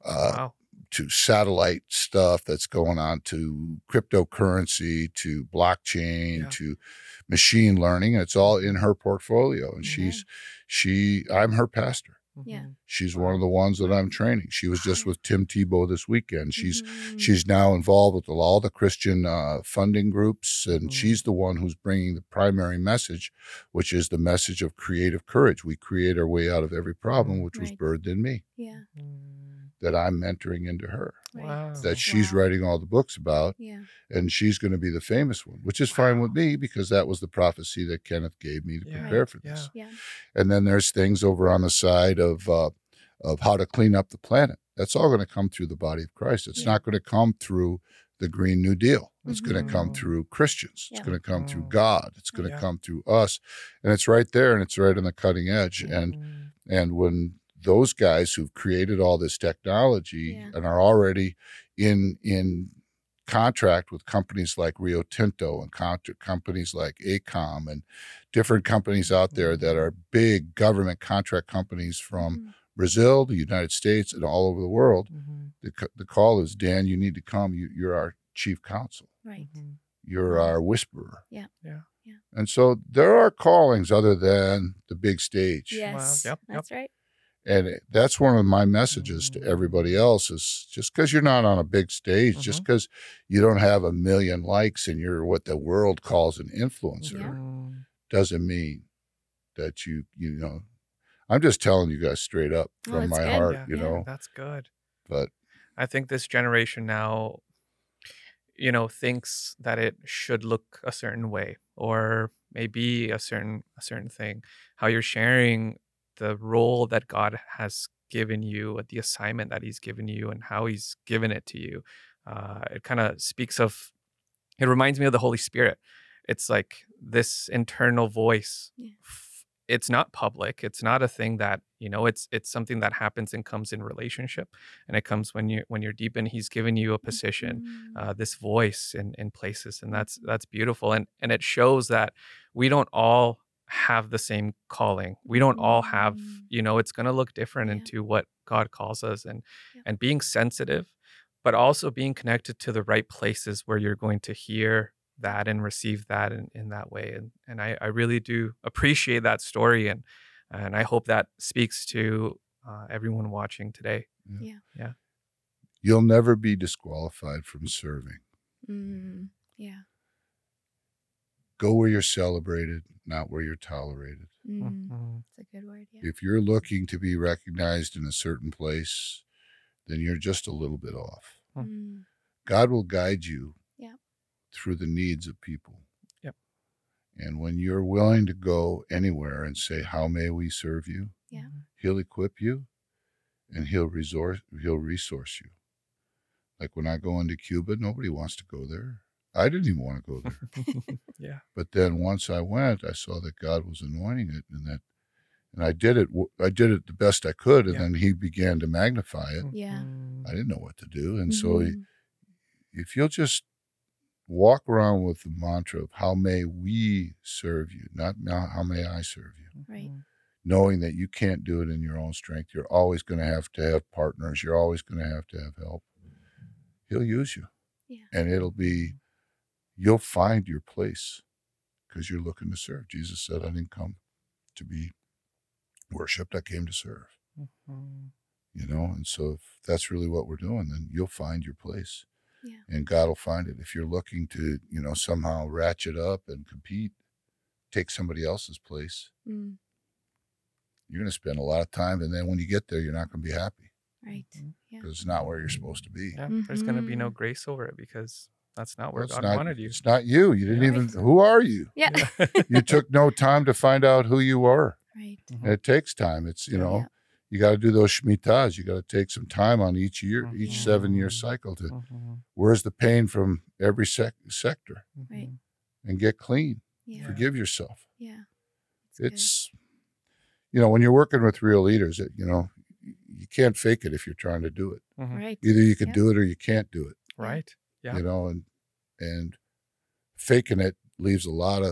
to satellite stuff that's going on, to cryptocurrency, to blockchain, to machine learning. And it's all in her portfolio. And I'm her pastor. Yeah. She's one of the ones that I'm training. She was just with Tim Tebow this weekend. She's now involved with all the Christian funding groups, and she's the one who's bringing the primary message, which is the message of creative courage. We create our way out of every problem, which was birthed in me. Yeah. That I'm mentoring into her. Wow. That she's writing all the books about. Yeah. And she's going to be the famous one, which is fine with me because that was the prophecy that Kenneth gave me to prepare for this. Yeah. And then there's things over on the side of how to clean up the planet. That's all going to come through the body of Christ. It's not going to come through the Green New Deal. It's going to come through Christians. It's going to come through God. It's going to come through us. And it's right there, and it's right on the cutting edge. And when those guys who've created all this technology and are already in contract with companies like Rio Tinto and companies like AECOM and different companies out there that are big government contract companies from Brazil, the United States, and all over the world. The call is, Dan, you need to come. You're our chief counsel. Right. You're our whisperer. Yeah. And so there are callings other than the big stage. Yes. Wow. That's right. And that's one of my messages to everybody else is just because you're not on a big stage, just because you don't have 1 million likes and you're what the world calls an influencer, doesn't mean that you know, I'm just telling you guys straight up from my heart, you know. That's good. But I think this generation now, thinks that it should look a certain way or maybe a certain thing. How you're sharing the role that God has given you, the assignment that he's given you and how he's given it to you. It kind of it reminds me of the Holy Spirit. It's like this internal voice. It's not public. It's not a thing that, it's something that happens and comes in relationship. And it comes when you're deep in, he's given you a position, this voice in places. And that's beautiful. And it shows that we don't all have the same calling. We don't all have, it's going to look different into what God calls us and being sensitive, but also being connected to the right places where you're going to hear that and receive that in that way. And I really do appreciate that story. And I hope that speaks to everyone watching today. Yeah. You'll never be disqualified from serving. Yeah. Go where you're celebrated, not where you're tolerated. That's a good word. Yeah. If you're looking to be recognized in a certain place, then you're just a little bit off. God will guide you through the needs of people. Yep. And when you're willing to go anywhere and say, how may we serve you? He'll equip you and he'll resource you. Like when I go into Cuba, nobody wants to go there. I didn't even want to go there. But then once I went, I saw that God was anointing it and I did it the best I could. And then he began to magnify it. Yeah. I didn't know what to do. And so if you'll just walk around with the mantra of how may we serve you, not how may I serve you. Right. Knowing that you can't do it in your own strength. You're always going to have partners. You're always going to have help. He'll use you. Yeah. And you'll find your place because you're looking to serve. Jesus said, I didn't come to be worshipped. I came to serve. You know, and so if that's really what we're doing, then you'll find your place. Yeah. And God will find it. If you're looking to, you know, somehow ratchet up and compete, take somebody else's place, you're going to spend a lot of time. And then when you get there, you're not going to be happy. Right. Yeah. Because it's not where you're supposed to be. Yeah. There's going to be no grace over it because that's not where God wanted you. It's not you. You didn't even, who are you? Yeah. You took no time to find out who you are. Right. And it takes time. It's, you know, you got to do those shmitas. You got to take some time on each year, each 7-year cycle to where's the pain from every sector. Right. And get clean. Yeah. Forgive yourself. Yeah. It's, you know, when you're working with real leaders, you know, you can't fake it if you're trying to do it. Right. Either you can do it or you can't do it. Right. Yeah. You know, and faking it leaves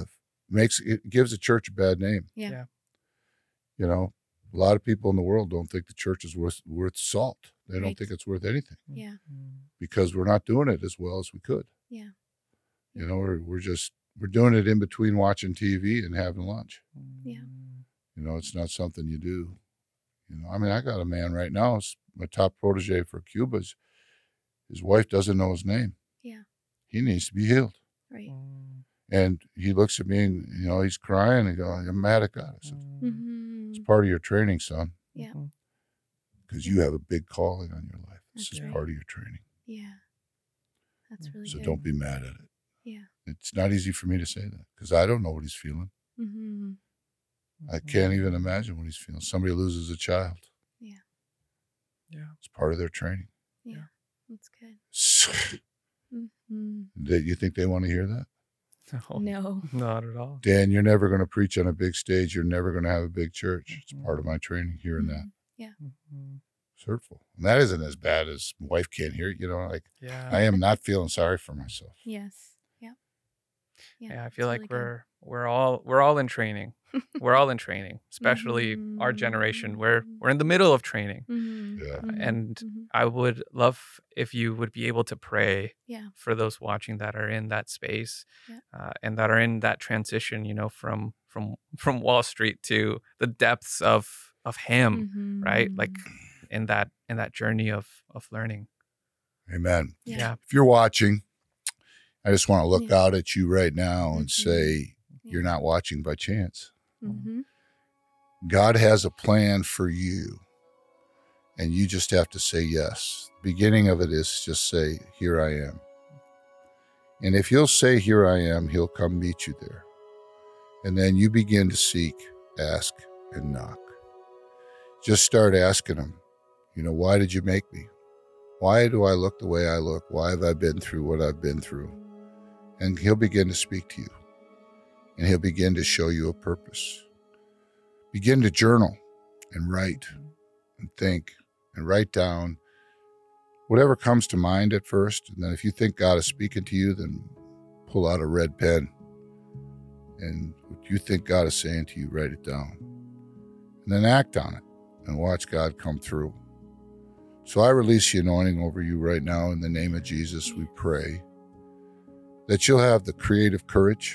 it gives the church a bad name. Yeah. You know, a lot of people in the world don't think the church is worth salt. They don't think it's worth anything. Yeah. Because we're not doing it as well as we could. Yeah. You know, we're doing it in between watching TV and having lunch. Yeah. You know, it's not something you do. You know, I mean, I got a man right now, my top protege for Cuba. His wife doesn't know his name. Yeah. He needs to be healed. Right. And he looks at me and, you know, he's crying and goes, I'm mad at God. I said, it's part of your training, son. Yeah. Because you have a big calling on your life. This That's is right. part of your training. Yeah. That's really So good. don't be mad at it. Yeah. It's not easy for me to say that because I don't know what he's feeling. I can't even imagine what he's feeling. Somebody loses a child. Yeah. Yeah. It's part of their training. Yeah. That's good. So, you think they want to hear that? No. Not at all. Dan, you're never going to preach on a big stage. You're never going to have a big church. It's part of my training, hearing that. Yeah. It's hurtful. And that isn't as bad as my wife can't hear it. You know, like I am not feeling sorry for myself. Yes. Yeah. Yeah. I feel like we're all in training. We're all in training, especially our generation. We're in the middle of training. And I would love if you would be able to pray for those watching that are in that space and that are in that transition, you know, from Wall Street to the depths of him, right? Like in that journey of learning. Amen. Yeah. If you're watching, I just want to look out at you right now and say, you're not watching by chance. God has a plan for you, and you just have to say yes. The beginning of it is just say, here I am. And if you'll say, here I am, he'll come meet you there. And then you begin to seek, ask, and knock. Just start asking him, you know, why did you make me? Why do I look the way I look? Why have I been through what I've been through? And he'll begin to speak to you. And he'll begin to show you a purpose. Begin to journal and write and think and write down whatever comes to mind at first. And then if you think God is speaking to you, then pull out a red pen. And what you think God is saying to you, write it down. And then act on it and watch God come through. So I release the anointing over you right now in the name of Jesus. We pray that you'll have the creative courage,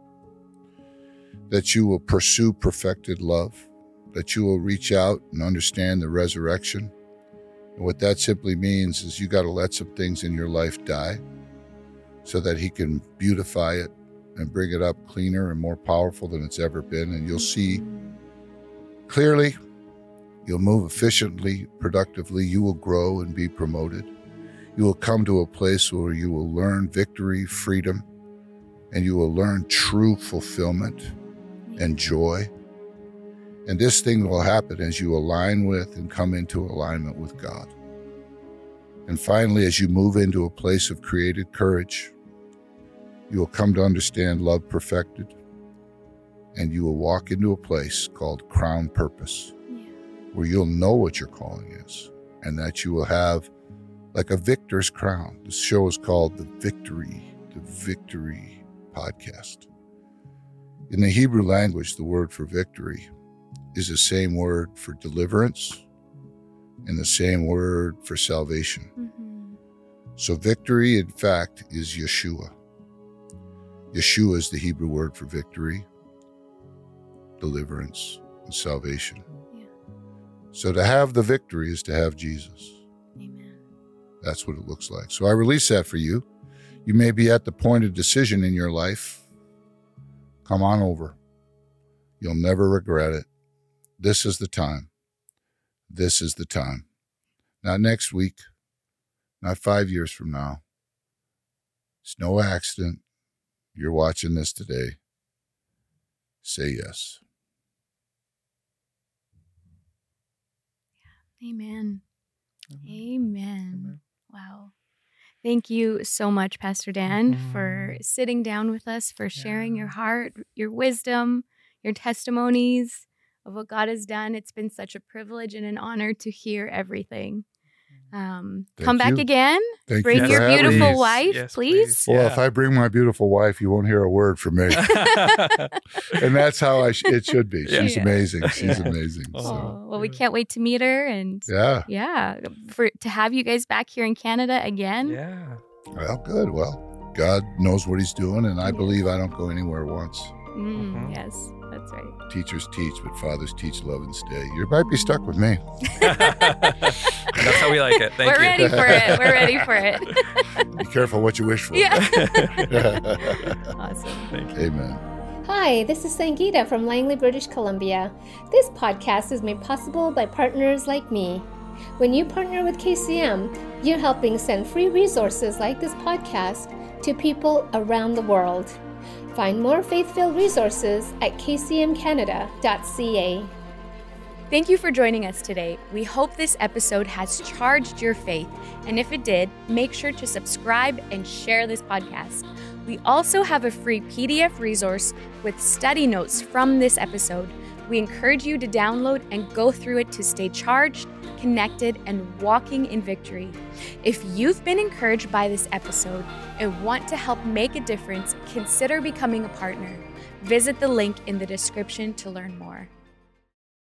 that you will pursue perfected love, that you will reach out and understand the resurrection. And what that simply means is you got to let some things in your life die so that he can beautify it and bring it up cleaner and more powerful than it's ever been. And you'll see clearly, you'll move efficiently, productively, you will grow and be promoted. You will come to a place where you will learn victory, freedom, and you will learn true fulfillment and joy. And this thing will happen as you align with and come into alignment with God. And finally, as you move into a place of created courage, you will come to understand love perfected, and you will walk into a place called crown purpose, where you'll know what your calling is, and that you will have like a victor's crown. This show is called The Victory the Victory Podcast. In the Hebrew language, the word for victory is the same word for deliverance and the same word for salvation. Mm-hmm. So victory, in fact, is Yeshua. Yeshua is the Hebrew word for victory, deliverance, and salvation. Yeah. So to have the victory is to have Jesus. Amen. That's what it looks like. So I release that for you. You may be at the point of decision in your life. Come on over. You'll never regret it. This is the time. This is the time. Not next week, not 5 years from now. It's no accident. You're watching this today. Say yes. Amen. Amen. Wow. Thank you so much, Pastor Dan, for sitting down with us, for sharing your heart, your wisdom, your testimonies of what God has done. It's been such a privilege and an honor to hear everything. Come back again. Bring your beautiful wife, please. Well, if I bring my beautiful wife, you won't hear a word from me. And that's how it should be. She's amazing. She's amazing. So. Well, we can't wait to meet her and to have you guys back here in Canada again. Yeah. Well, good. Well, God knows what he's doing, and I believe I don't go anywhere once. Yes, that's right. Teachers teach, but fathers teach, love, and stay. You might be stuck with me. That's how we like it. Thank you. We're ready for it. We're ready for it. Be careful what you wish for. Yeah. Awesome. Thank you. Amen. Hi, this is Sangeeta from Langley, British Columbia. This podcast is made possible by partners like me. When you partner with KCM, you're helping send free resources like this podcast to people around the world. Find more faith-filled resources at kcmcanada.ca. Thank you for joining us today. We hope this episode has charged your faith. And if it did, make sure to subscribe and share this podcast. We also have a free PDF resource with study notes from this episode. We encourage you to download and go through it to stay charged, connected, and walking in victory. If you've been encouraged by this episode and want to help make a difference, consider becoming a partner. Visit the link in the description to learn more.